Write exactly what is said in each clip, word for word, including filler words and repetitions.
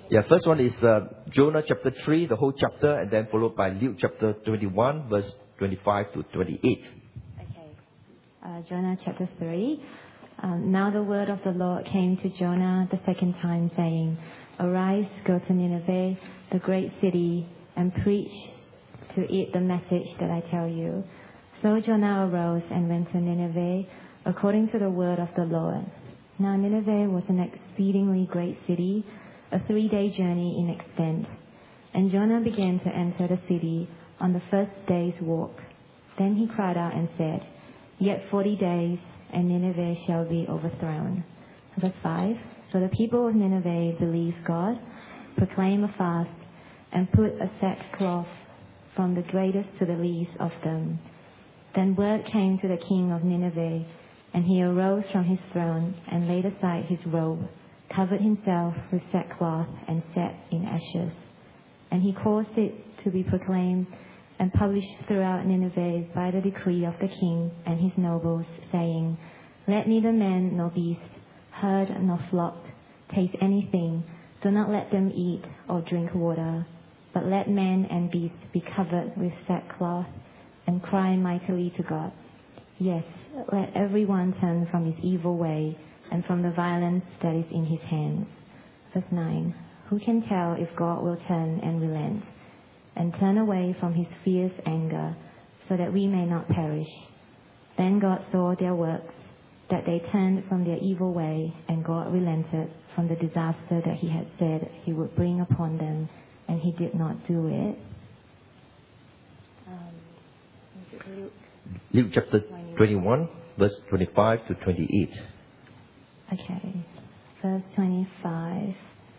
Yeah, first one is uh, Jonah chapter three, the whole chapter, and then followed by Luke chapter twenty-one, verse twenty-five to twenty-eight. Okay. Uh, Jonah chapter three. Um, now the word of the Lord came to Jonah the second time, saying, Arise, go to Nineveh, the great city, and preach to it the message that I tell you. So Jonah arose and went to Nineveh, according to the word of the Lord. Now Nineveh was an exceedingly great city, a three-day journey in extent. And Jonah began to enter the city on the first day's walk. Then he cried out and said, Yet forty days, and Nineveh shall be overthrown. Verse five. So the people of Nineveh believed God, proclaimed a fast, and put a sackcloth from the greatest to the least of them. Then word came to the king of Nineveh, and he arose from his throne and laid aside his robe, covered himself with sackcloth, and sat in ashes. And he caused it to be proclaimed and published throughout Nineveh by the decree of the king and his nobles, saying, Let neither man nor beast, herd nor flock, taste anything. Do not let them eat or drink water, but let man and beast be covered with sackcloth and cry mightily to God. Yes, let everyone turn from his evil way and from the violence that is in his hands. Verse nine. Who can tell if God will turn and relent, and turn away from his fierce anger, so that we may not perish? Then God saw their works, that they turned from their evil way, and God relented from the disaster that he had said he would bring upon them, and he did not do it. Um, Luke. Luke chapter twenty-one, verse twenty-five to twenty-eight. Okay, verse twenty-five.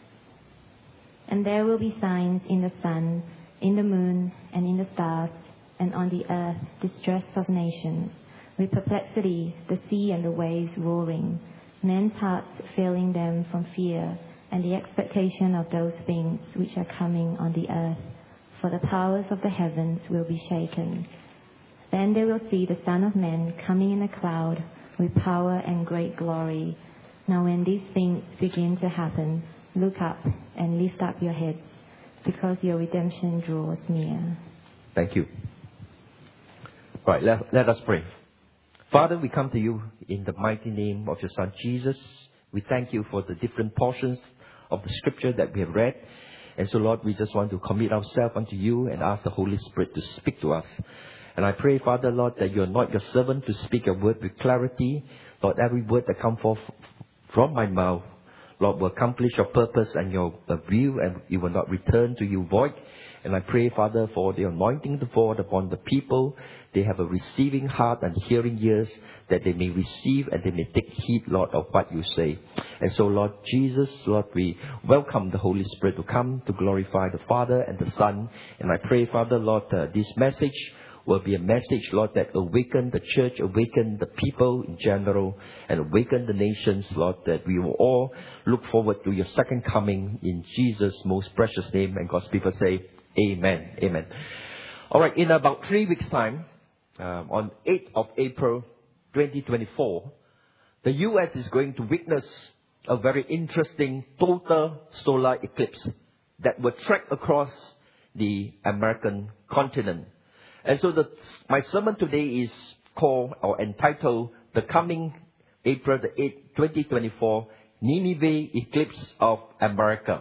And there will be signs in the sun, in the moon, and in the stars, and on the earth distress of nations, with perplexity, the sea and the waves roaring, men's hearts failing them from fear, and the expectation of those things which are coming on the earth. For the powers of the heavens will be shaken. Then they will see the Son of Man coming in a cloud with power and great glory. Now when these things begin to happen, look up and lift up your heads, because your redemption draws near. Thank you. Right, let, let us pray. Father, we come to you in the mighty name of your Son Jesus. We thank you for the different portions of the scripture that we have read. And so, Lord, we just want to commit ourselves unto you and ask the Holy Spirit to speak to us. And I pray, Father, Lord, that you anoint your servant to speak your word with clarity. Lord, every word that comes forth from my mouth, Lord, will accomplish your purpose and your will, and it will not return to you void. And I pray, Father, for the anointing to fall upon the people. They have a receiving heart and hearing ears, that they may receive and they may take heed, Lord, of what you say. And so, Lord Jesus, Lord, we welcome the Holy Spirit to come to glorify the Father and the Son. And I pray, Father, Lord, uh, this message will be a message, Lord, that awaken the church, awaken the people in general, and awaken the nations, Lord, that we will all look forward to your second coming in Jesus' most precious name. And God's people say, Amen. Amen. All right, in about three weeks' time, um, on eighth of April, twenty twenty-four, the U S is going to witness a very interesting total solar eclipse that will track across the American continent. And so the, my sermon today is called or entitled, The Coming April the eighth, twenty twenty-four, Nineveh Eclipse of America.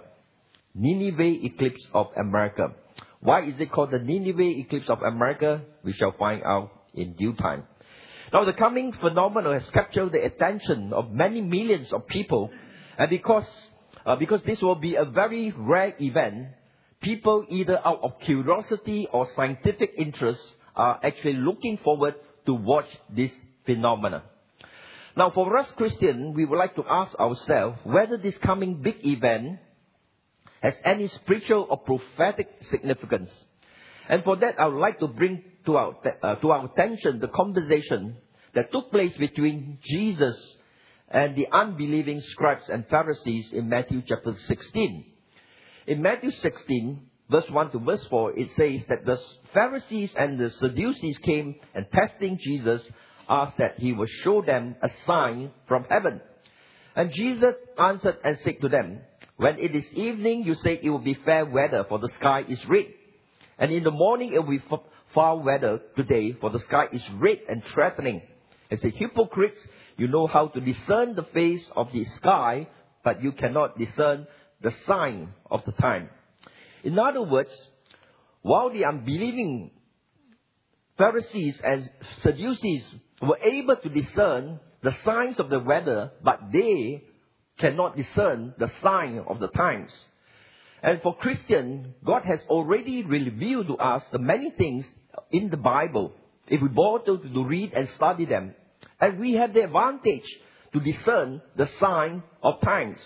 Nineveh Eclipse of America. Why is it called the Nineveh Eclipse of America? We shall find out in due time. Now, the coming phenomenon has captured the attention of many millions of people. And because, uh, because this will be a very rare event, people, either out of curiosity or scientific interest, are actually looking forward to watch this phenomenon. Now, for us Christians, we would like to ask ourselves whether this coming big event has any spiritual or prophetic significance. And for that, I would like to bring to our, uh, to our attention the conversation that took place between Jesus and the unbelieving scribes and Pharisees in Matthew chapter sixteen. In Matthew sixteen, verse one to verse four, it says that the Pharisees and the Sadducees came and testing Jesus, asked that he would show them a sign from heaven. And Jesus answered and said to them, When it is evening, you say it will be fair weather, for the sky is red. And in the morning, it will be foul weather today, for the sky is red and threatening. As a hypocrite, you know how to discern the face of the sky, but you cannot discern the sign of the time. In other words, while the unbelieving Pharisees and Sadducees were able to discern the signs of the weather, but they cannot discern the sign of the times. And for Christians, God has already revealed to us the many things in the Bible, if we bother to read and study them. And we have the advantage to discern the sign of times.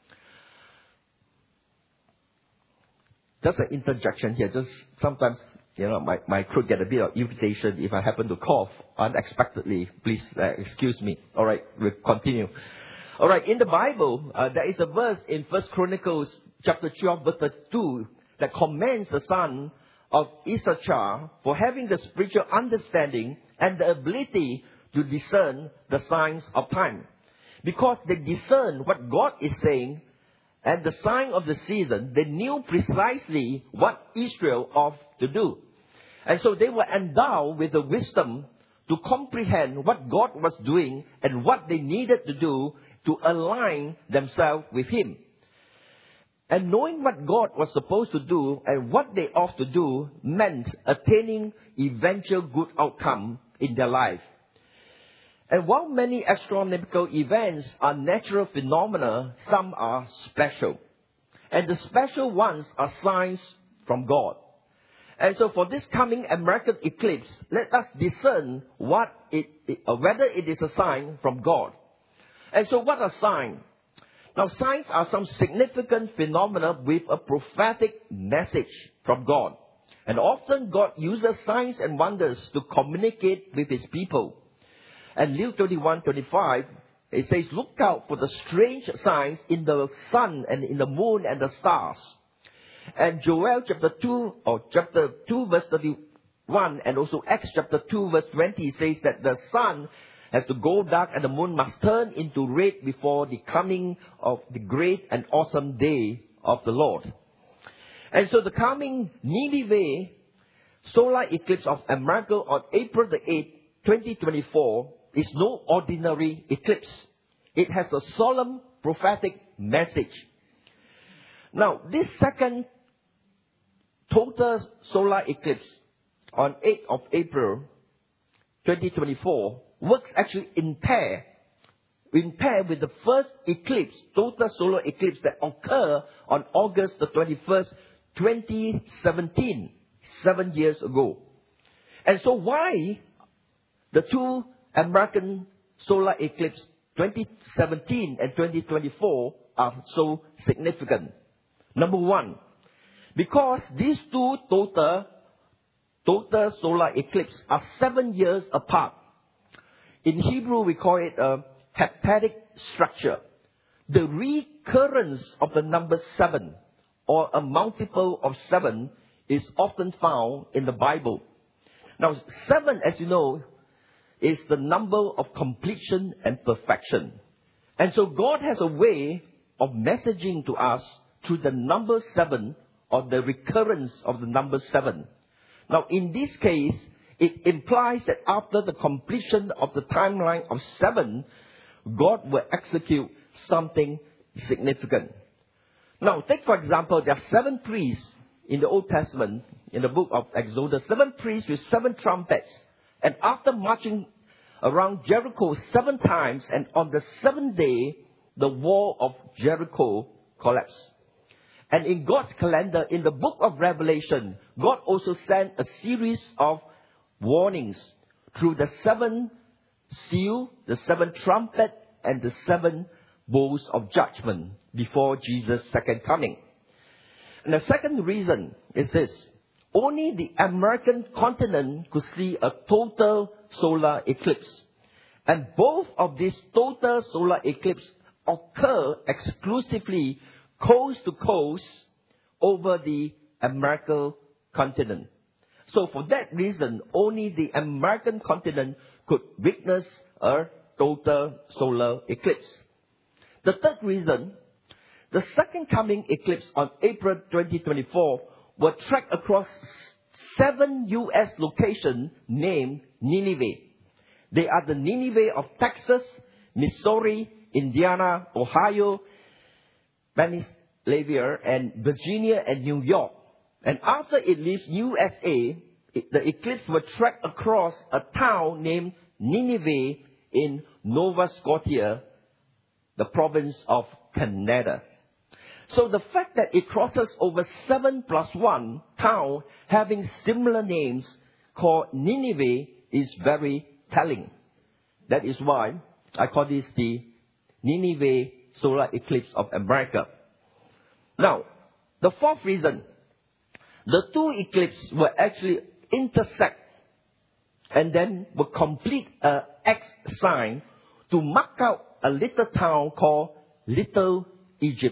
Just an interjection here. Just sometimes, you know, my, my throat get a bit of irritation if I happen to cough unexpectedly. Please uh, excuse me. All right, we'll continue. All right, in the Bible, uh, there is a verse in First Chronicles chapter twelve, verse thirty-two, that commends the son of Issachar for having the spiritual understanding and the ability to discern the signs of time. Because they discern what God is saying and the sign of the season, they knew precisely what Israel ought to do. And so they were endowed with the wisdom to comprehend what God was doing and what they needed to do to align themselves with Him. And knowing what God was supposed to do and what they ought to do meant attaining eventual good outcome in their life. And while many astronomical events are natural phenomena, some are special. And the special ones are signs from God. And so for this coming American eclipse, let us discern what it, uh, whether it is a sign from God. And so what are signs? Now, signs are some significant phenomena with a prophetic message from God. And often God uses signs and wonders to communicate with His people. And Luke twenty-one twenty-five, it says, look out for the strange signs in the sun and in the moon and the stars. And Joel chapter two, or chapter two verse thirty-one, and also Acts chapter two verse twenty says that the sun has to go dark and the moon must turn into red before the coming of the great and awesome day of the Lord. And so the coming Nineveh solar eclipse of America on April the eighth, twenty twenty-four is no ordinary eclipse. It has a solemn prophetic message. Now, this second total solar eclipse on eighth of April, twenty twenty-four works actually in pair, in pair with the first eclipse, total solar eclipse that occurred on August the twenty-first, twenty seventeen, seven years ago. And so why the two American solar eclipse twenty seventeen and twenty twenty-four are so significant? Number one, because these two total, total solar eclipses are seven years apart. In Hebrew, we call it a heptadic structure. The recurrence of the number seven, or a multiple of seven, is often found in the Bible. Now, seven, as you know, is the number of completion and perfection. And so God has a way of messaging to us through the number seven, or the recurrence of the number seven. Now, in this case, it implies that after the completion of the timeline of seven, God will execute something significant. Now, take for example, there are seven priests in the Old Testament, in the book of Exodus, seven priests with seven trumpets. And after marching around Jericho seven times, and on the seventh day, the wall of Jericho collapsed. And in God's calendar, in the book of Revelation, God also sent a series of warnings through the seven seal, the seven trumpet, and the seven bowls of judgment before Jesus' second coming. And the second reason is this: only the American continent could see a total solar eclipse. And both of these total solar eclipses occur exclusively coast to coast over the American continent. So for that reason, only the American continent could witness a total solar eclipse. The third reason, The second coming eclipse on April twenty twenty-four will track across seven U S locations named Nineveh. They are the Nineveh of Texas, Missouri, Indiana, Ohio, Pennsylvania, and Virginia and New York. And after it leaves U S A, it, the eclipse will track across a town named Nineveh in Nova Scotia, the province of Canada. So the fact that it crosses over seven plus one towns having similar names called Nineveh is very telling. That is why I call this the Nineveh solar eclipse of America. Now, the fourth reason, the two eclipses will actually intersect and then will complete a X sign to mark out a little town called Little Egypt.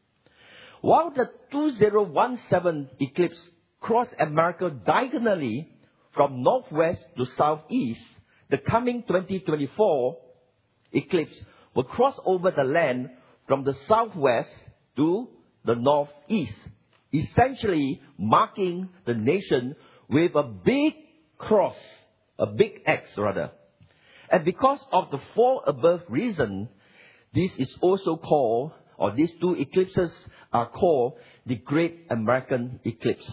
While the two thousand seventeen eclipse crossed America diagonally from northwest to southeast, the coming twenty twenty-four eclipse will cross over the land from the southwest to the northeast, essentially marking the nation with a big cross, a big X rather. And because of the four above reasons, this is also called, or these two eclipses are called the Great American Eclipse.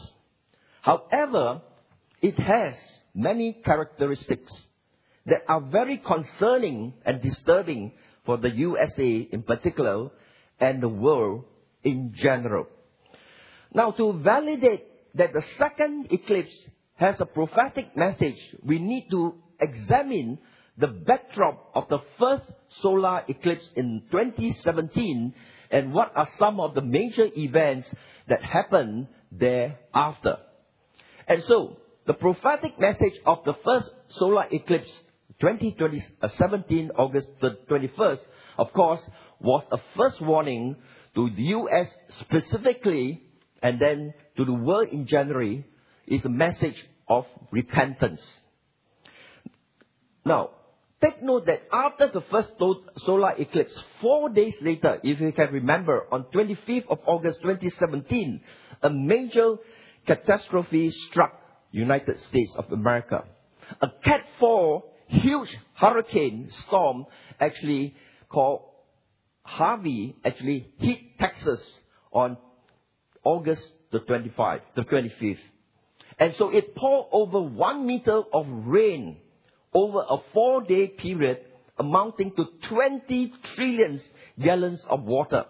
However, it has many characteristics that are very concerning and disturbing for the U S A in particular and the world in general. Now, to validate that the second eclipse has a prophetic message, we need to examine the backdrop of the first solar eclipse in twenty seventeen and what are some of the major events that happened thereafter. And so, the prophetic message of the first solar eclipse, twenty seventeen, August the twenty-first, of course, was a first warning to the U S specifically, and then to the world in January, is a message of repentance. Now, take note that after the first solar eclipse, four days later, if you can remember, on twenty-fifth of August twenty seventeen, a major catastrophe struck United States of America. A Cat four huge hurricane storm, actually called Harvey, actually hit Texas on August the twenty-fifth, the twenty-fifth. And so it poured over one meter of rain over a four-day period, amounting to twenty trillion gallons of water.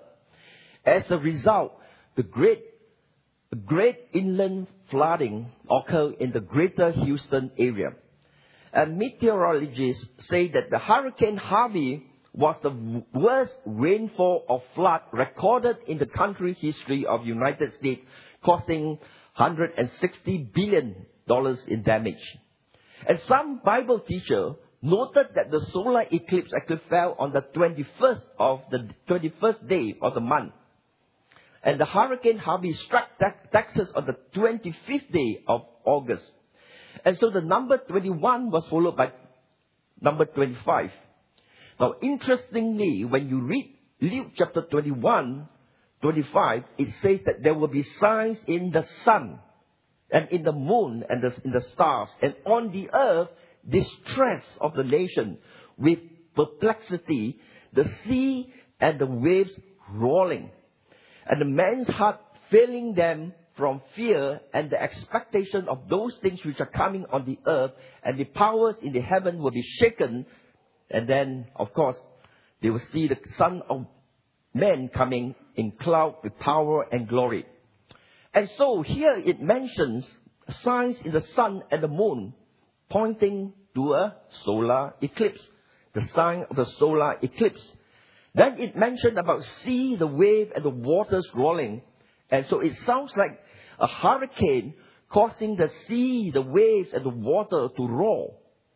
As a result, the great, the great inland flooding occurred in the greater Houston area. And meteorologists say that the Hurricane Harvey was the worst rainfall or flood recorded in the country history of United States, costing one hundred sixty billion dollars in damage. And some Bible teachers noted that the solar eclipse actually fell on the twenty-first of the twenty-first day of the month. And the Hurricane Harvey struck Texas on the twenty-fifth day of August. And so the number twenty-one was followed by number twenty-five. Now, interestingly, when you read Luke chapter twenty-one, twenty-five, it says that there will be signs in the sun, and in the moon, and the, in the stars, and on the earth, distress of the nation, with perplexity, the sea and the waves rolling, and the man's heart failing them from fear and the expectation of those things which are coming on the earth, and the powers in the heaven will be shaken. And then, of course, they will see the Son of Man coming in cloud with power and glory. And so here it mentions signs in the sun and the moon, pointing to a solar eclipse, the sign of the solar eclipse. Then it mentioned about sea, the wave, and the waters rolling. And so it sounds like a hurricane causing the sea, the waves, and the water to roar.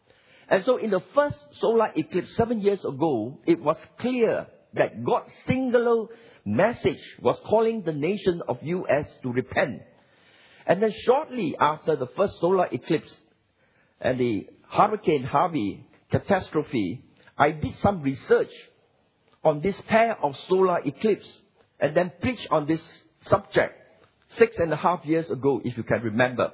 And so in the first solar eclipse seven years ago, it was clear that God's singular message was calling the nation of U S to repent. And then shortly after the first solar eclipse and the Hurricane Harvey catastrophe, I did some research on this pair of solar eclipse. and then preached on this subject six and a half years ago, if you can remember.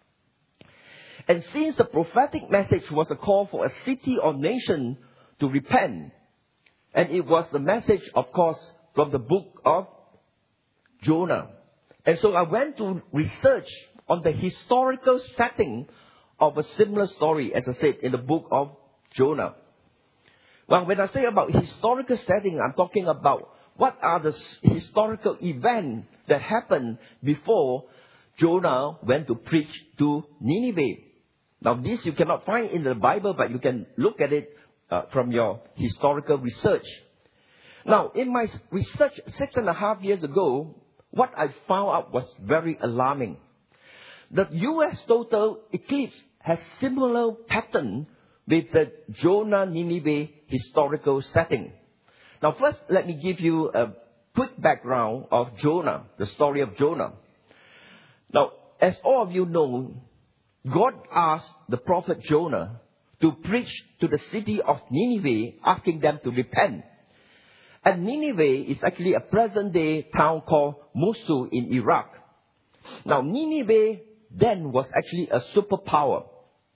And since the prophetic message was a call for a city or nation to repent, and it was the message, of course, from the book of Jonah. And so I went to research on the historical setting of a similar story, as I said, in the book of Jonah. Well, when I say about historical setting, I'm talking about what are the historical events that happened before Jonah went to preach to Nineveh. Now, this you cannot find in the Bible, but you can look at it uh, from your historical research. Now, in my research six and a half years ago, what I found out was very alarming. The U S total eclipse has similar pattern with the Jonah-Nineveh historical setting. Now, first, let me give you a quick background of Jonah, the story of Jonah. Now, as all of you know, God asked the prophet Jonah to preach to the city of Nineveh, asking them to repent. And Nineveh is actually a present-day town called Mosul in Iraq. Now, Nineveh then was actually a superpower.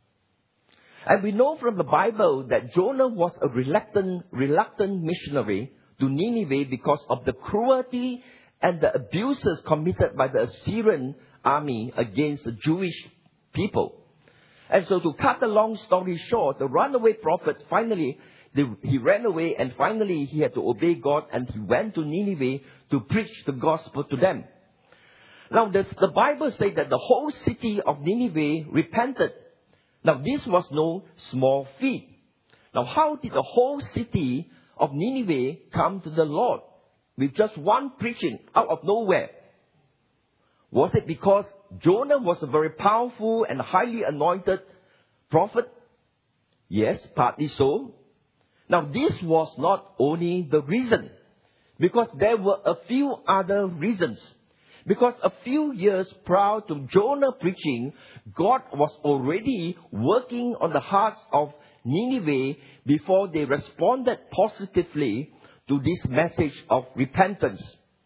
And we know from the Bible that Jonah was a reluctant, reluctant missionary to Nineveh because of the cruelty and the abuses committed by the Assyrian army against the Jewish people. And so to cut a long story short, the runaway prophet finally, he ran away and finally he had to obey God and he went to Nineveh to preach the gospel to them. Now this, the Bible says that the whole city of Nineveh repented. Now this was no small feat. Now how did the whole city of Nineveh come to the Lord with just one preaching out of nowhere? Was it because Jonah was a very powerful and highly anointed prophet? Yes, partly so. Now this was not only the reason, because there were a few other reasons. Because a few years prior to Jonah preaching, God was already working on the hearts of Nineveh before they responded positively to this message of repentance.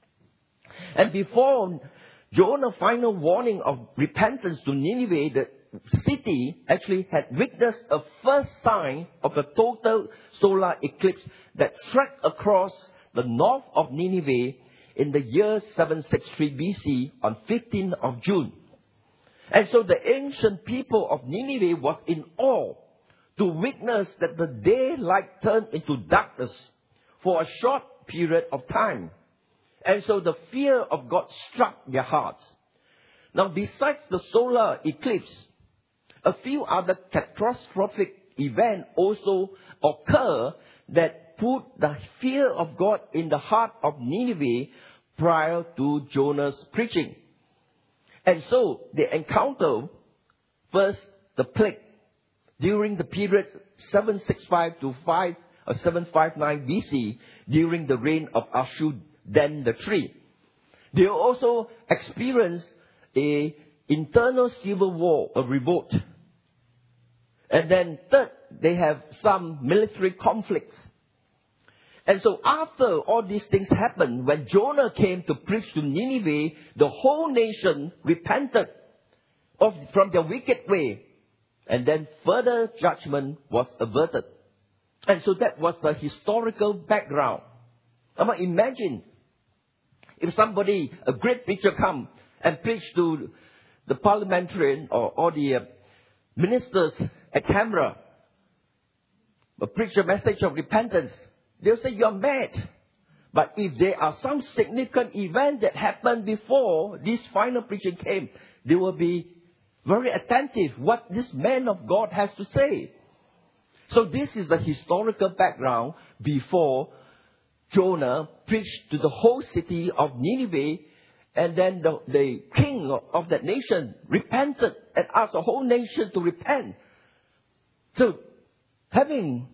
And before Jonah's final warning of repentance to Nineveh, the city actually had witnessed a first sign of a total solar eclipse that tracked across the north of Nineveh in the year seven sixty-three B C on fifteenth of June. And so the ancient people of Nineveh was in awe to witness that the daylight turned into darkness for a short period of time. And so the fear of God struck their hearts. Now, besides the solar eclipse, a few other catastrophic events also occur that put the fear of God in the heart of Nineveh prior to Jonah's preaching. And so they encounter first the plague during the period seven sixty-five to five or seven fifty-nine B C during the reign of Ashur-dan the Third. They also experience a internal civil war, a revolt. And then third, they have some military conflicts. And so after all these things happened, when Jonah came to preach to Nineveh, the whole nation repented of, from their wicked way. And then further judgment was averted. And so that was the historical background. I mean, imagine if somebody, a great preacher come and preach to the parliamentarian or, or the uh, ministers at camera, a preach a message of repentance. They'll say, you're mad. But if there are some significant event that happened before this final preaching came, they will be very attentive what this man of God has to say. So this is the historical background before Jonah preached to the whole city of Nineveh, and then the, the king of that nation repented and asked the whole nation to repent. So, having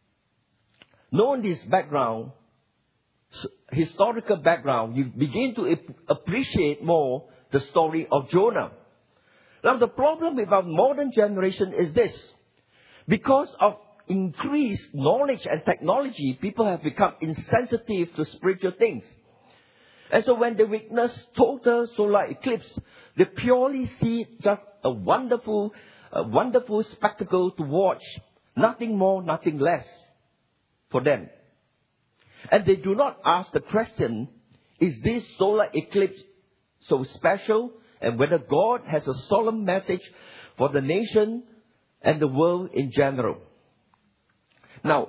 known this background, historical background, you begin to appreciate more the story of Jonah. Now, the problem with our modern generation is this. Because of increased knowledge and technology, people have become insensitive to spiritual things. And so when they witness total solar eclipse, they purely see just a wonderful, a wonderful spectacle to watch. Nothing more, nothing less for them. And they do not ask the question, is this solar eclipse so special? And whether God has a solemn message for the nation and the world in general. Now,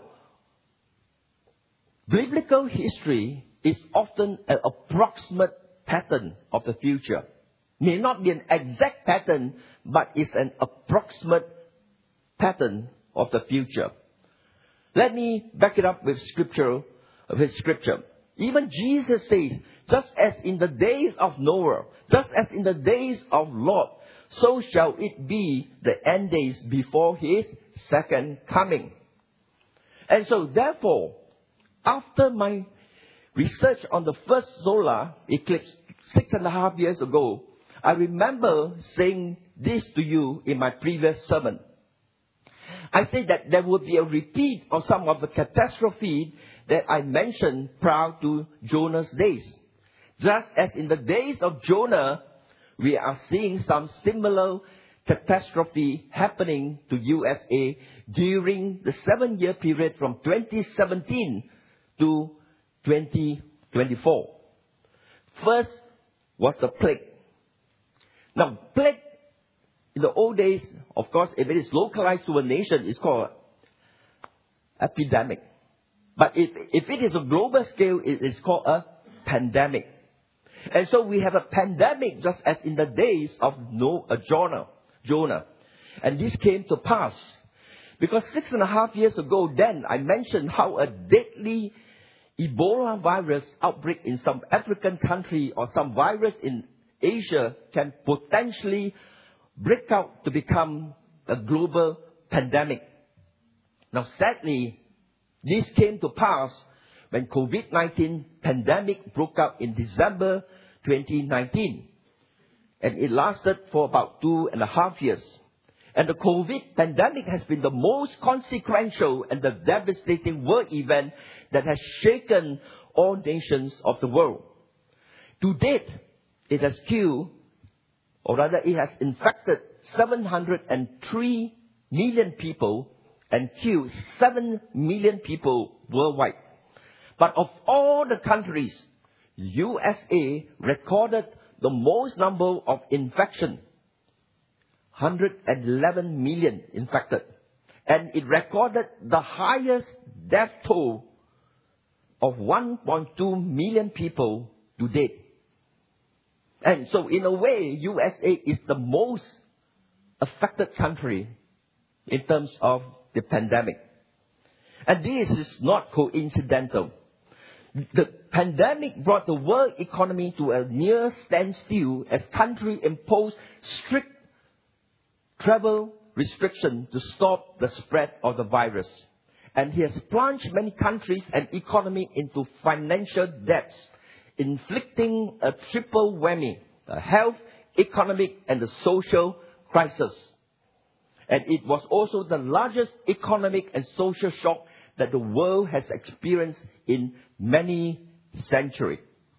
biblical history is often an approximate pattern of the future. May not be an exact pattern, but it's an approximate pattern of the future. Let me back it up with scripture. With scripture. Even Jesus says, just as in the days of Noah, just as in the days of Lot, so shall it be the end days before his second coming. And so therefore, after my research on the first solar eclipse six and a half years ago, I remember saying this to you in my previous sermon. I said that there would be a repeat of some of the catastrophe that I mentioned prior to Jonah's days. Just as in the days of Jonah, we are seeing some similar catastrophe happening to U S A during the seven-year period from twenty seventeen to twenty twenty-four. First was the plague. Now, plague in the old days, of course, if it is localized to a nation, it's called epidemic. But if, if it is a global scale, it is called a pandemic. And so we have a pandemic just as in the days of Noah, uh, Jonah, Jonah. And this came to pass. Because six and a half years ago, then I mentioned how a deadly Ebola virus outbreak in some African country or some virus in Asia can potentially break out to become a global pandemic. Now, sadly, this came to pass when COVID nineteen pandemic broke out in December twenty nineteen. And it lasted for about two and a half years. And the COVID pandemic has been the most consequential and the devastating world event that has shaken all nations of the world. To date, it has killed, or rather it has infected seven hundred three million people and killed seven million people worldwide. But of all the countries, U S A recorded the most number of infection, one hundred eleven million infected. And it recorded the highest death toll of one point two million people to date. And so in a way, U S A is the most affected country in terms of the pandemic. And this is not coincidental. The pandemic brought the world economy to a near standstill as countries imposed strict travel restrictions to stop the spread of the virus. And he has plunged many countries and economy into financial debts, inflicting a triple whammy, a health, economic, and the social crisis. And it was also the largest economic and social shock that the world has experienced in many centuries.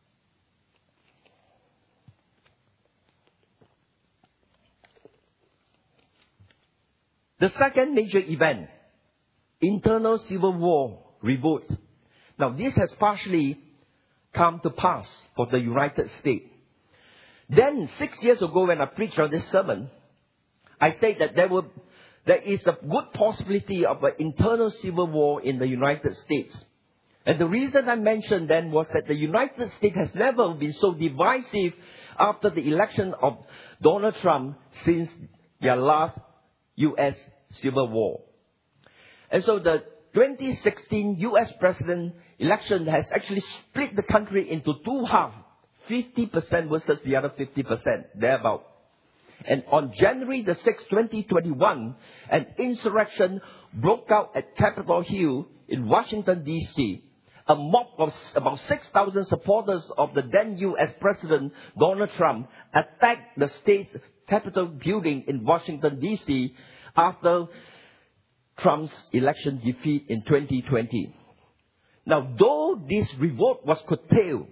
The second major event, internal civil war, revolt. Now this has partially come to pass for the United States. Then six years ago when I preached on this sermon, I said that there will, there is a good possibility of an internal civil war in the United States. And the reason I mentioned then was that the United States has never been so divisive after the election of Donald Trump since their last U S civil war. And so the twenty sixteen U S president election has actually split the country into two halves, fifty percent versus the other fifty percent, thereabout. And on January the sixth, twenty twenty-one, an insurrection broke out at Capitol Hill in Washington, D C A mob of about six thousand supporters of the then U S President Donald Trump attacked the state's Capitol building in Washington, D C after Trump's election defeat in twenty twenty. Now, though this revolt was curtailed,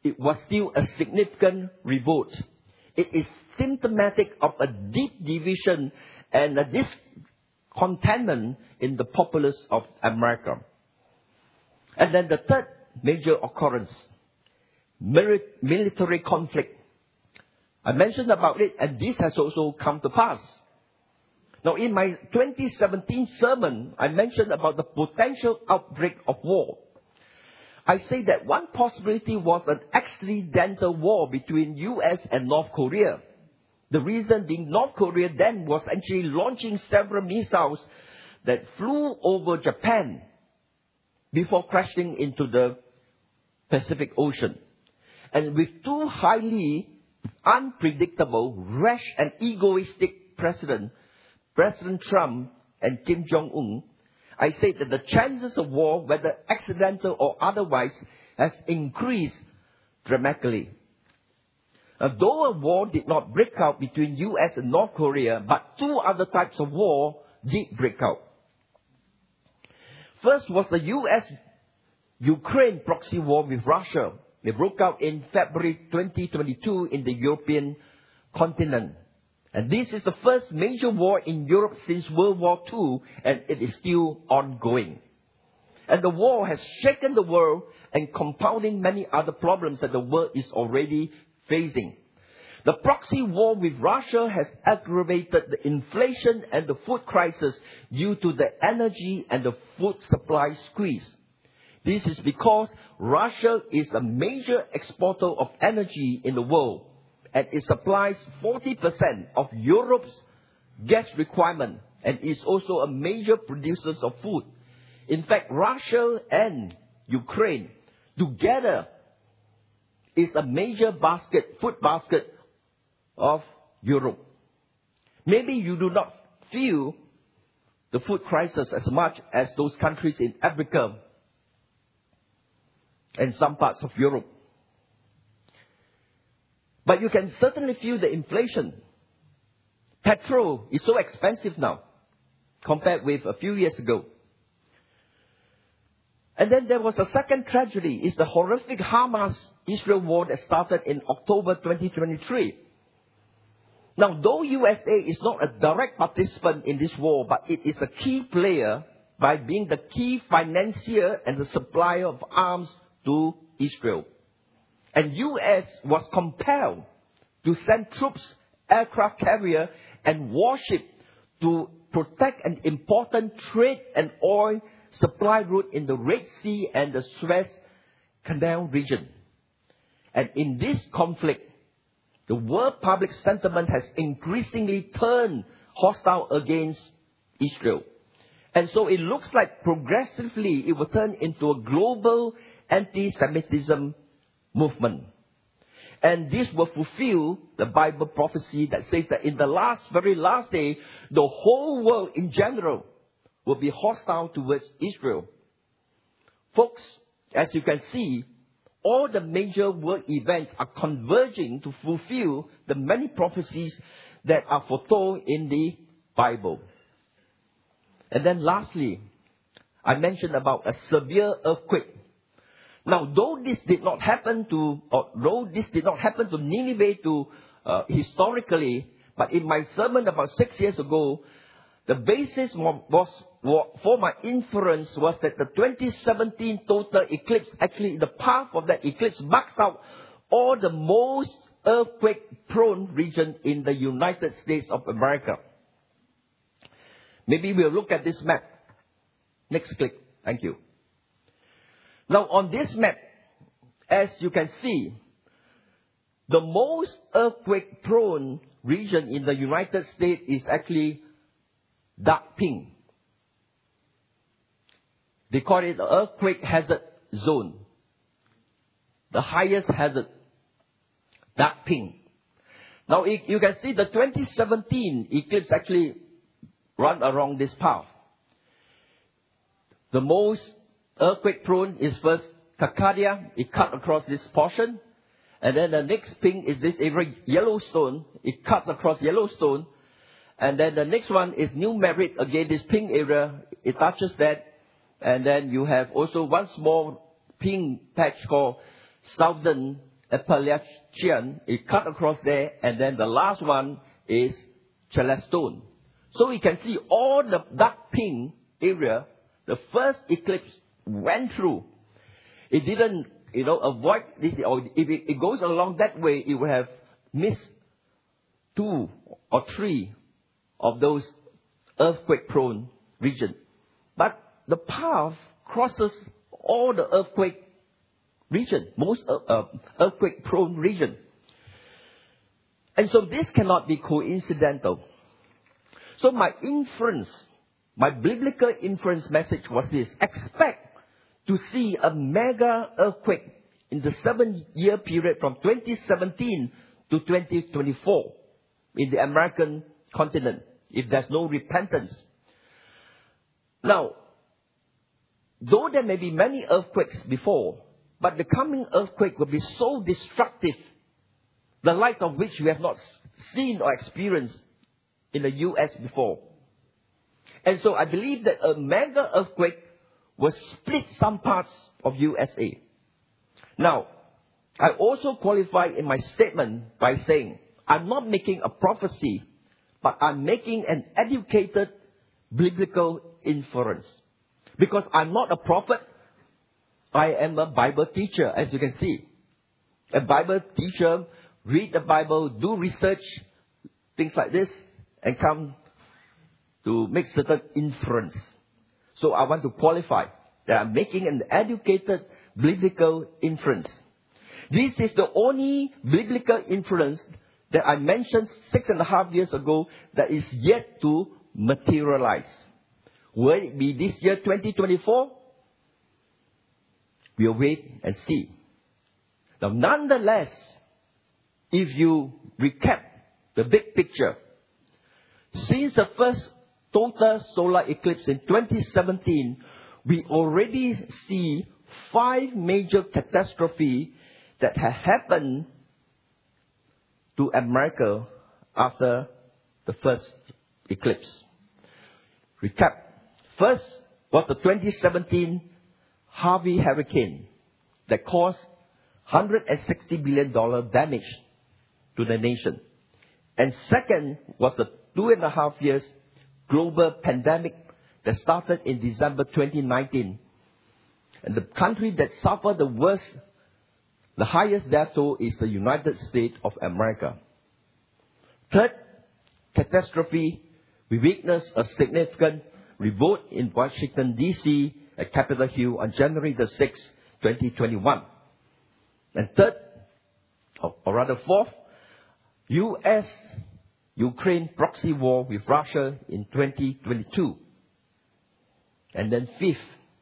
it was still a significant revolt. It is symptomatic of a deep division and a discontentment in the populace of America. And then the third major occurrence, military conflict. I mentioned about it, and this has also come to pass. Now, in my twenty seventeen sermon, I mentioned about the potential outbreak of war. I say that one possibility was an accidental war between U S and North Korea. The reason being North Korea then was actually launching several missiles that flew over Japan before crashing into the Pacific Ocean. And with two highly unpredictable, rash and egoistic president, President Trump and Kim Jong-un, I say that the chances of war, whether accidental or otherwise, has increased dramatically. Although a war did not break out between U S and North Korea, but two other types of war did break out. First was the U S-Ukraine proxy war with Russia. It broke out in February twenty twenty-two in the European continent. And this is the first major war in Europe since World War Two, and it is still ongoing. And the war has shaken the world and compounding many other problems that the world is already facing. The proxy war with Russia has aggravated the inflation and the food crisis due to the energy and the food supply squeeze. This is because Russia is a major exporter of energy in the world, and it supplies forty percent of Europe's gas requirement and is also a major producer of food. In fact, Russia and Ukraine together is a major basket, food basket of Europe. Maybe you do not feel the food crisis as much as those countries in Africa and some parts of Europe. But you can certainly feel the inflation. Petrol is so expensive now compared with a few years ago. And then there was a second tragedy. It's the horrific Hamas-Israel war that started in October twenty twenty-three. Now, though U S A is not a direct participant in this war, but it is a key player by being the key financier and the supplier of arms to Israel. And U S was compelled to send troops, aircraft carrier, and warship to protect an important trade and oil supply route in the Red Sea and the Suez Canal region. And in this conflict, the world public sentiment has increasingly turned hostile against Israel. And so it looks like progressively it will turn into a global anti-Semitism movement. And this will fulfill the Bible prophecy that says that in the last, very last day, the whole world in general will be hostile towards Israel. Folks, as you can see, all the major world events are converging to fulfill the many prophecies that are foretold in the Bible. And then lastly, I mentioned about a severe earthquake. Now, though this did not happen to, or though this did not happen to Nineveh to uh, historically, but in my sermon about six years ago, the basis was, was for my inference was that the twenty seventeen total eclipse, actually the path of that eclipse marks out all the most earthquake-prone region in the United States of America. Maybe we'll look at this map. Next click. Thank you. Now, on this map, as you can see, the most earthquake-prone region in the United States is actually dark pink. They call it the earthquake hazard zone. The highest hazard, dark pink. Now, you can see the twenty seventeen eclipse actually run along this path. The most earthquake-prone is first Cascadia. It cut across this portion. And then the next pink is this area, Yellowstone. It cuts across Yellowstone. And then the next one is New Merritt. Again, this pink area, it touches that. And then you have also one small pink patch called Southern Appalachian, it cut across there, and then the last one is Charleston. So we can see all the dark pink area, the first eclipse went through. It didn't, you know, avoid this, or if it, it goes along that way, it will have missed two or three of those earthquake-prone regions. But the path crosses all the earthquake region, most uh, earthquake-prone region. And so this cannot be coincidental. So my inference, my biblical inference message was this: expect to see a mega earthquake in the seven-year period from twenty seventeen to twenty twenty-four in the American continent, if there's no repentance. Now, though there may be many earthquakes before, but the coming earthquake will be so destructive, the likes of which we have not seen or experienced in the U S before. And so I believe that a mega earthquake will split some parts of U S A. Now, I also qualify in my statement by saying, I'm not making a prophecy, but I'm making an educated biblical inference. Because I'm not a prophet, I am a Bible teacher, as you can see. A Bible teacher, read the Bible, do research, things like this, and come to make certain inference. So I want to qualify that I'm making an educated biblical inference. This is the only biblical inference that I mentioned six and a half years ago that is yet to materialize. Will it be this year, twenty twenty-four? We'll wait and see. Now, nonetheless, if you recap the big picture, since the first total solar eclipse in twenty seventeen, we already see five major catastrophes that have happened to America after the first eclipse. Recap. First was the twenty seventeen Harvey hurricane that caused one hundred sixty billion dollars damage to the nation. And second was the two and a half years global pandemic that started in December twenty nineteen. And the country that suffered the worst, the highest death toll is the United States of America. Third catastrophe, we witnessed a significant revolt in Washington, D C at Capitol Hill on January the sixth, twenty twenty-one. And third, or, or rather fourth, U S Ukraine proxy war with Russia in twenty twenty-two. And then fifth,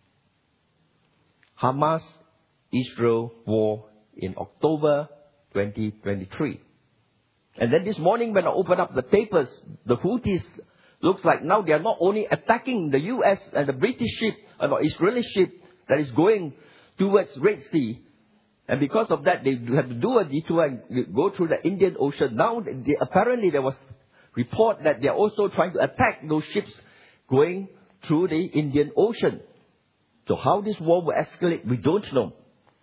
Hamas-Israel war in October twenty twenty-three. And then this morning when I opened up the papers, the Houthis looks like now they are not only attacking the U S and the British ship, or Israeli ship that is going towards Red Sea. And because of that, they have to do a detour and go through the Indian Ocean. Now, they, apparently there was report that they are also trying to attack those ships going through the Indian Ocean. So how this war will escalate, we don't know.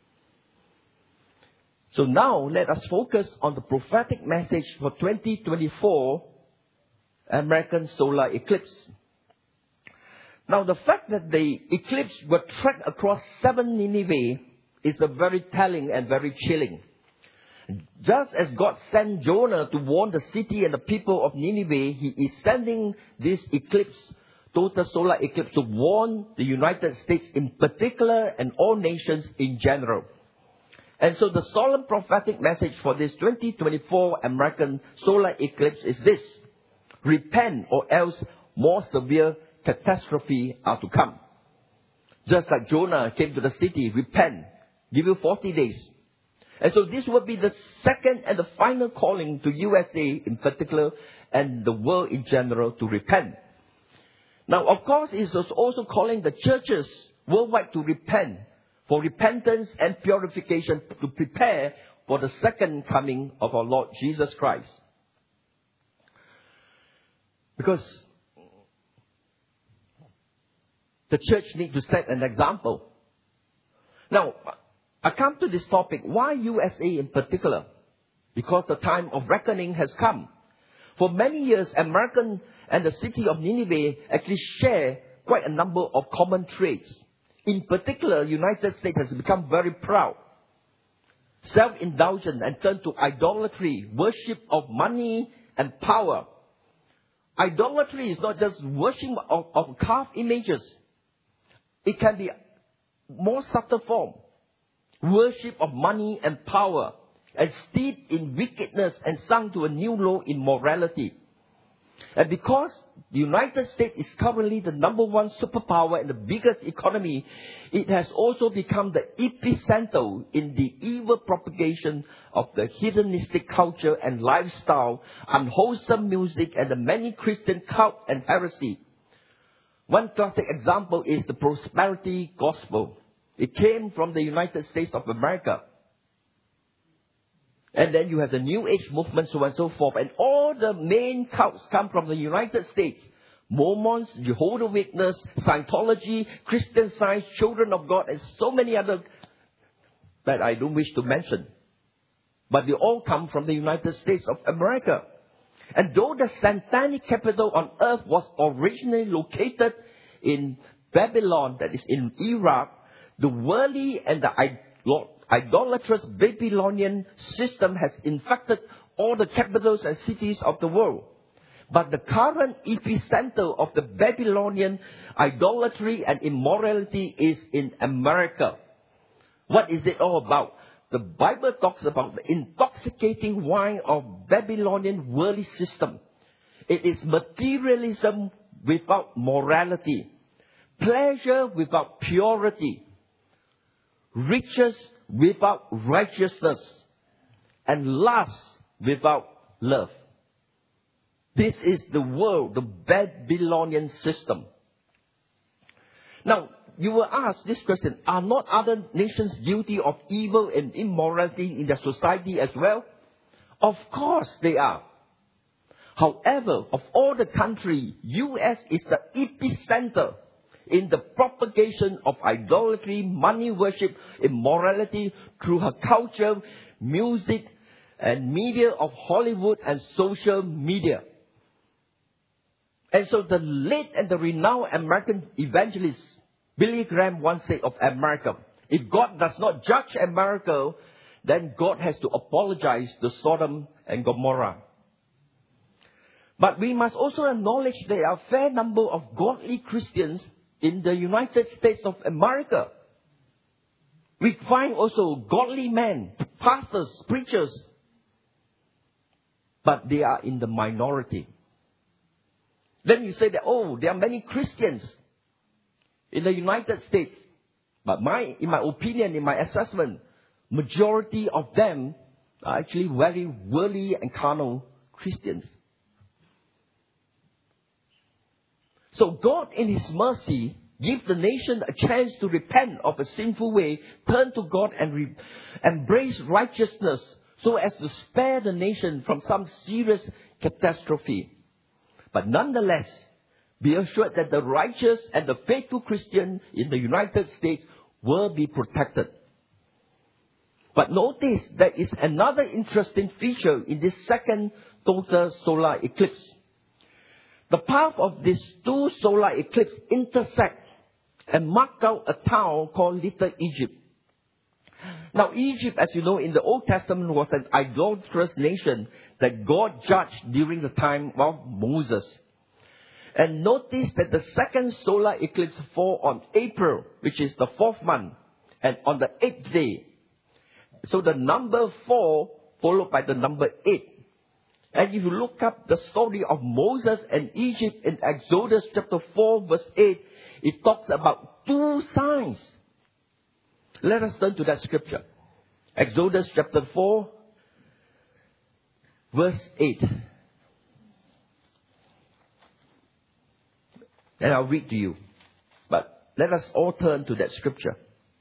So now, let us focus on the prophetic message for twenty twenty-four American solar eclipse. Now, the fact that the eclipse will track across seven Nineveh is a very telling and very chilling. Just as God sent Jonah to warn the city and the people of Nineveh, He is sending this eclipse, total solar eclipse, to warn the United States in particular and all nations in general. And so the solemn prophetic message for this twenty twenty-four American solar eclipse is this: repent, or else more severe catastrophe are to come. Just like Jonah came to the city, repent, give you forty days. And so this will be the second and the final calling to U S A in particular and the world in general to repent. Now, of course, it is also calling the churches worldwide to repent, for repentance and purification, to prepare for the second coming of our Lord Jesus Christ. Because the church needs to set an example. Now, I come to this topic, why U S A in particular? Because the time of reckoning has come. For many years, American and the city of Nineveh actually share quite a number of common traits. In particular, the United States has become very proud, self-indulgent, and turned to idolatry, worship of money and power. Idolatry is not just worship of, of carved images. It can be more subtle form. Worship of money and power, and steeped in wickedness and sunk to a new low in morality. And because the United States is currently the number one superpower and the biggest economy, it has also become the epicenter in the evil propagation of the hedonistic culture and lifestyle, unwholesome music, and the many Christian cult and heresy. One classic example is the prosperity gospel. It came from the United States of America. And then you have the New Age movement, so on and so forth. And all the main cults come from the United States. Mormons, Jehovah's Witnesses, Scientology, Christian Science, Children of God, and so many other that I don't wish to mention. But they all come from the United States of America. And though the satanic capital on earth was originally located in Babylon, that is in Iraq, the worldly and the idolatrous Babylonian system has infected all the capitals and cities of the world. But the current epicenter of the Babylonian idolatry and immorality is in America. What is it all about? The Bible talks about the intoxicating wine of Babylonian worldly system. It is materialism without morality, pleasure without purity, riches without righteousness, and lust without love. This is the world, the Babylonian system. Now, you will ask this question, are not other nations guilty of evil and immorality in their society as well? Of course they are. However, of all the countries, U S is the epicenter in the propagation of idolatry, money worship, immorality through her culture, music, and media of Hollywood and social media. And so the late and the renowned American evangelist Billy Graham once said of America, if God does not judge America, then God has to apologize to Sodom and Gomorrah. But we must also acknowledge there are a fair number of godly Christians in the United States of America. We find also godly men, pastors, preachers, but they are in the minority. Then you say that, oh, there are many Christians in the United States. But my, in my opinion, in my assessment, majority of them are actually very worldly and carnal Christians. So God, in His mercy, gives the nation a chance to repent of a sinful way, turn to God and re- embrace righteousness so as to spare the nation from some serious catastrophe. But nonetheless, be assured that the righteous and the faithful Christian in the United States will be protected. But notice there is another interesting feature in this second total solar eclipse. The path of these two solar eclipses intersect and mark out a town called Little Egypt. Now, Egypt, as you know, in the Old Testament was an idolatrous nation that God judged during the time of Moses. And notice that the second solar eclipse falls on April, which is the fourth month, and on the eighth day. So the number four followed by the number eight. And if you look up the story of Moses and Egypt in Exodus chapter four verse eight, it talks about two signs. Let us turn to that scripture. Exodus chapter four verse eight. And I'll read to you. But let us all turn to that scripture.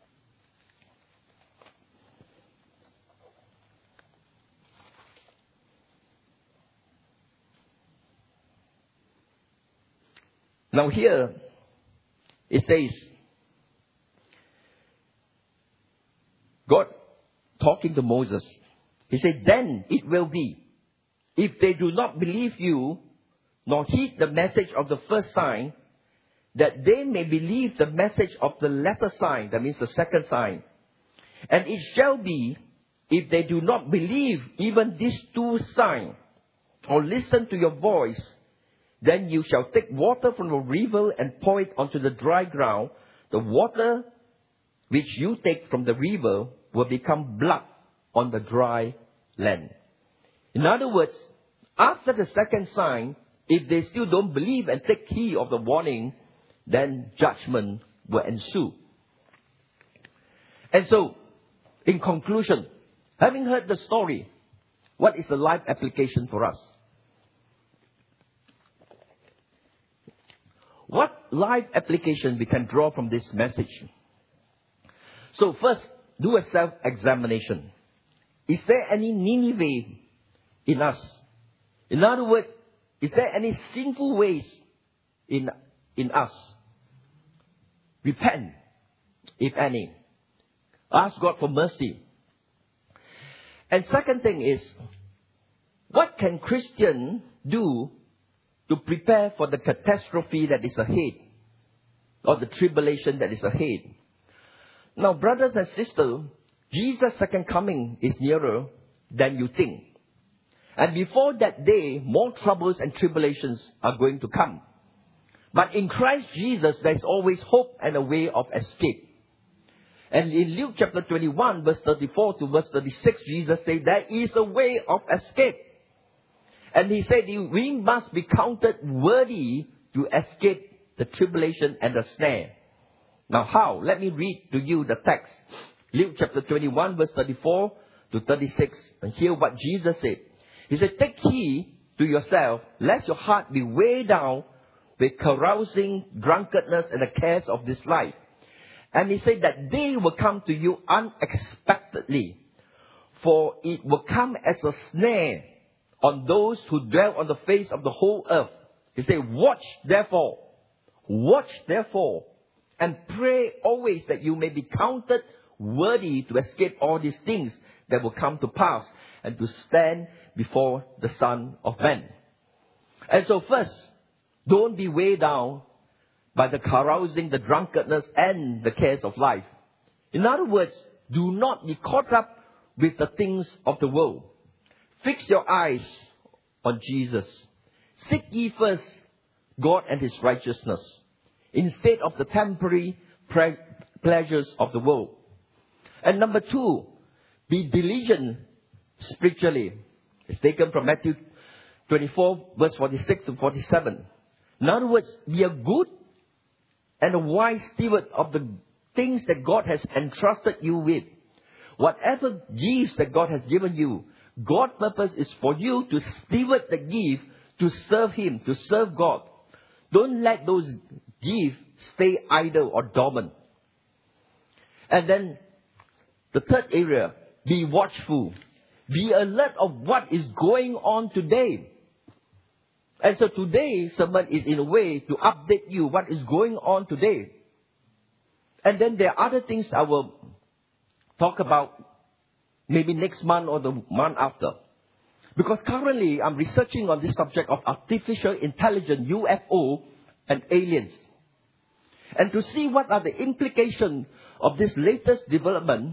Now here, it says, God talking to Moses, He said, then it will be, if they do not believe you, nor heed the message of the first sign, that they may believe the message of the latter sign, that means the second sign. And it shall be, if they do not believe even these two signs, or listen to your voice, then you shall take water from the river and pour it onto the dry ground. The water which you take from the river will become blood on the dry land. In other words, after the second sign, if they still don't believe and take heed of the warning, then judgment will ensue. And so, in conclusion, having heard the story, what is the life application for us? What life application we can draw from this message? So first, do a self-examination. Is there any Nineveh in us? In other words, is there any sinful ways in, in us? Repent, if any. Ask God for mercy. And second thing is, what can Christian do to prepare for the catastrophe that is ahead, or the tribulation that is ahead? Now, brothers and sisters, Jesus' second coming is nearer than you think. And before that day, more troubles and tribulations are going to come. But in Christ Jesus, there is always hope and a way of escape. And in Luke chapter twenty-one, verse thirty-four to verse thirty-six, Jesus said, there is a way of escape. And He said, we must be counted worthy to escape the tribulation and the snare. Now how? Let me read to you the text. Luke chapter twenty-one, verse thirty-four to thirty-six. And hear what Jesus said. He said, take heed to yourself, lest your heart be weighed down with carousing, drunkenness, and the cares of this life. And He said that they will come to you unexpectedly, for it will come as a snare on those who dwell on the face of the whole earth. He said, watch therefore, watch therefore, and pray always that you may be counted worthy to escape all these things that will come to pass, and to stand before the Son of Man. And so first, don't be weighed down by the carousing, the drunkenness, and the cares of life. In other words, do not be caught up with the things of the world. Fix your eyes on Jesus. Seek ye first God and His righteousness, instead of the temporary pre- pleasures of the world. And number two, be diligent spiritually. It's taken from Matthew twenty-four, verse forty-six to forty-seven. In other words, be a good and a wise steward of the things that God has entrusted you with. Whatever gifts that God has given you, God's purpose is for you to steward the gift, to serve Him, to serve God. Don't let those gifts stay idle or dormant. And then, the third area, be watchful. Be alert of what is going on today. And so today's sermon is in a way to update you what is going on today. And then there are other things I will talk about maybe next month or the month after. Because currently I'm researching on this subject of artificial intelligence, U F O, and aliens. And to see what are the implications of this latest development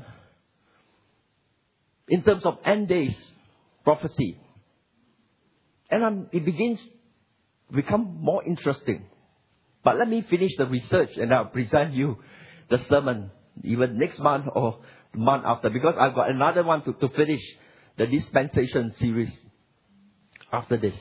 in terms of end days prophecy. And I'm, it begins to become more interesting. But let me finish the research and I'll present you the sermon even next month or the month after. Because I've got another one to, to finish the dispensation series after this.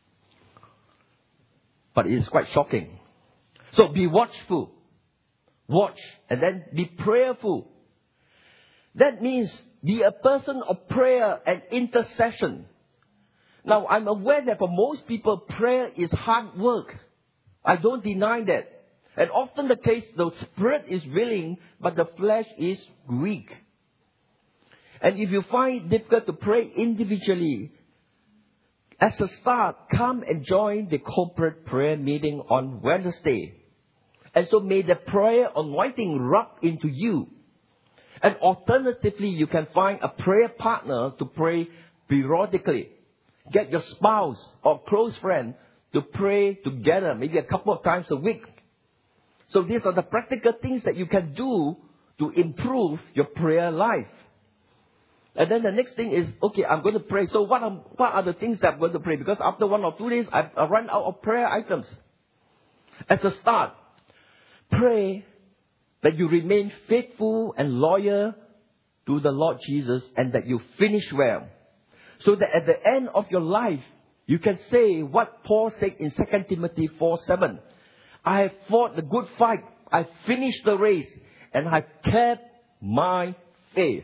But it is quite shocking. So be watchful. Watch and then be prayerful. That means be a person of prayer and intercession. Now, I'm aware that for most people, prayer is hard work. I don't deny that. And often the case, the spirit is willing, but the flesh is weak. And if you find it difficult to pray individually, as a start, come and join the corporate prayer meeting on Wednesday. And so may the prayer anointing rub into you. And alternatively, you can find a prayer partner to pray periodically. Get your spouse or close friend to pray together, maybe a couple of times a week. So these are the practical things that you can do to improve your prayer life. And then the next thing is, okay, I'm going to pray. So what are, what are the things that I'm going to pray? Because after one or two days, I've, I've run out of prayer items. As a start, pray that you remain faithful and loyal to the Lord Jesus and that you finish well. So that at the end of your life, you can say what Paul said in Second Timothy four seven. I have fought the good fight. I finished the race. And I kept my faith.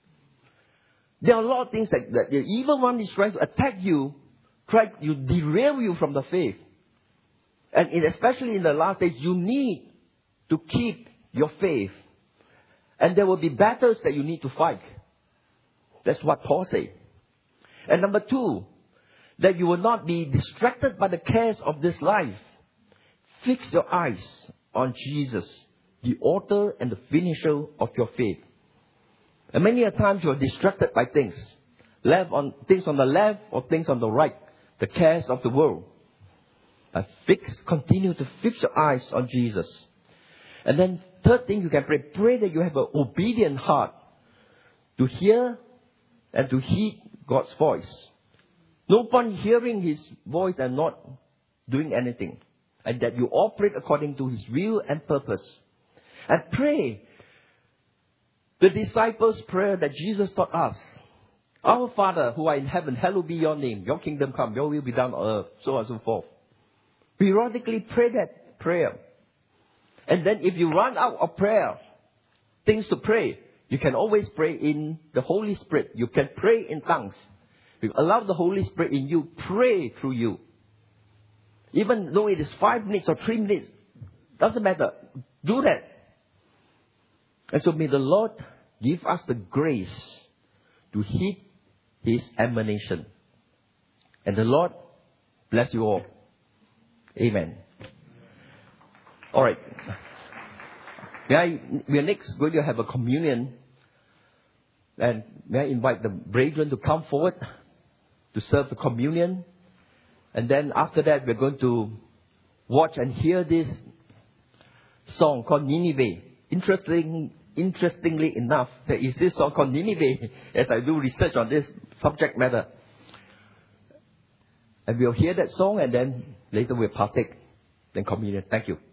There are a lot of things that, that even one is trying to attack you, try to derail you from the faith. And in, especially in the last days, you need to keep your faith. And there will be battles that you need to fight. That's what Paul said. And number two, that you will not be distracted by the cares of this life. Fix your eyes on Jesus, the author and the finisher of your faith. And many a times you are distracted by things. Left on things on the left or things on the right. The cares of the world. And fix, continue to fix your eyes on Jesus. And then third thing you can pray, pray that you have an obedient heart to hear and to heed God's voice. No point hearing His voice and not doing anything. And that you operate according to His will and purpose. And pray the disciples' prayer that Jesus taught us. Our Father who are in heaven, hallowed be your name. Your kingdom come, your will be done on earth, so on and so forth. Periodically pray that prayer. And then if you run out of prayer, things to pray, you can always pray in the Holy Spirit. You can pray in tongues. You allow the Holy Spirit in you, pray through you. Even though it is five minutes or three minutes, doesn't matter. Do that. And so may the Lord give us the grace to heed His admonition. And the Lord bless you all. Amen. All right. May I, we are next going to have a communion. And may I invite the brethren to come forward to serve the communion. And then after that, we're going to watch and hear this song called Nineveh. Interesting, interestingly enough, there is this song called Nineveh as I do research on this subject matter. And we'll hear that song and then later we'll partake in communion. Thank you.